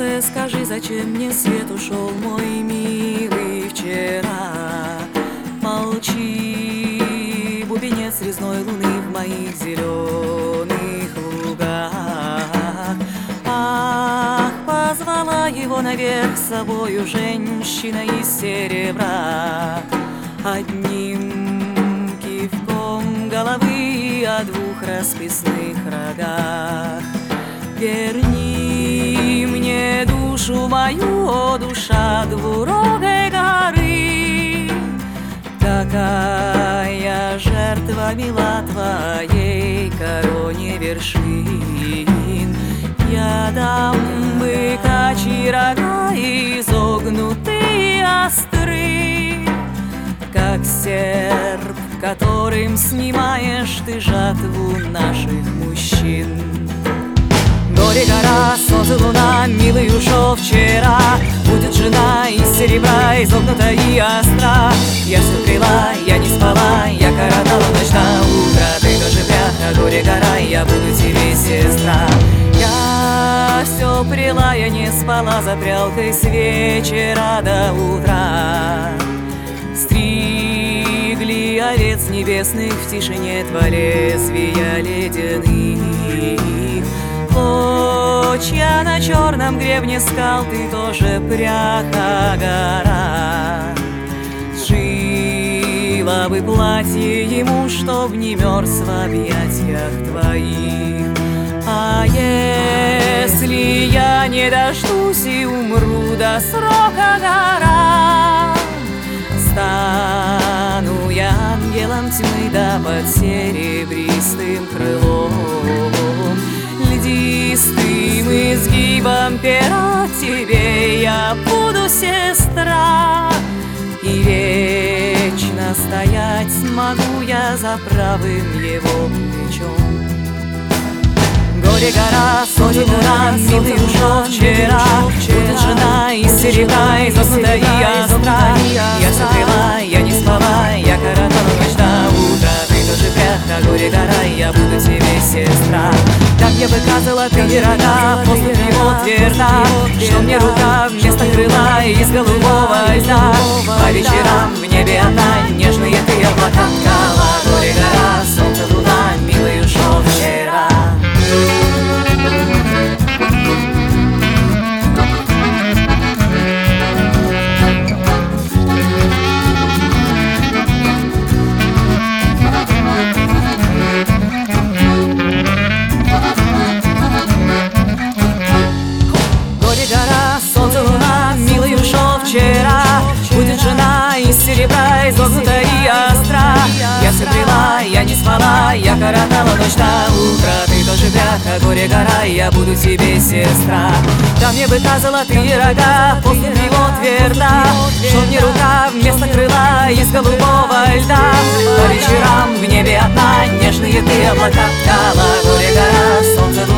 сердце, скажи, зачем мне свет ушел, мой милый, вчера? Молчи, бубенец резной луны в моих зеленых лугах. Ах, позвала его наверх с собою женщина из серебра. Одним кивком головы о двух расписных рогах. Верни мне душу мою, о душа двурогой горы. Какая жертва мила твоей короне вершин. Я дам быка, чьи рога изогнутые остры, как серп, которым снимаешь ты жатву наших мужчин. Горе, гора, солнце, луна, милый ушел вчера. Будет жена из серебра, изогнута и остра. Я все прила, я не спала, я коротала ночь до утра. Ты тоже пряха, горе, гора, я буду тебе сестра. Я все прила, я не спала за прялкой с вечера до утра. Стригли овец небесных в тишине два лезвия ледяных. Клочья на черном гребне скал, ты тоже пряха, гора. Сшила бы платье ему, чтоб не мерз в объятиях твоих. А если я не дождусь и умру до срока, гора, стану я ангелом тьмы, да под серебристым крылом. Льдистым изгибом пера тебе я буду сестра, и вечно стоять смогу я за правым его плечом. Горе, гора, солнце, луна, милый ушел вчера. Будет жена из серебра, изогнута и остра. Я все прила, я не спала, я коротала ночь до утра. Ты тоже пряха, горе, гора, я буду тебе сестра. Как я выказала, ты не рога, после его тверда, что мне рука вместо крыла из голубого льда. По вечерам в небе одна, нежные ты облака ткала. Горе, гора, солнце, луна, милый ушел вчера. Горе, гора, солнце, луна, милый ушел вчера. Будет жена из серебра, изогнута и остра. Я все прила, я не спала, я коротала ночь до утра. Ты тоже пряха, горе, гора, я буду тебе сестра. Да мне бы казала ты рога, после него тверда, что мне рука вместо крыла из голубого льда. По вечерам в небе одна, нежные ты облака ткала. Горе, гора, солнце,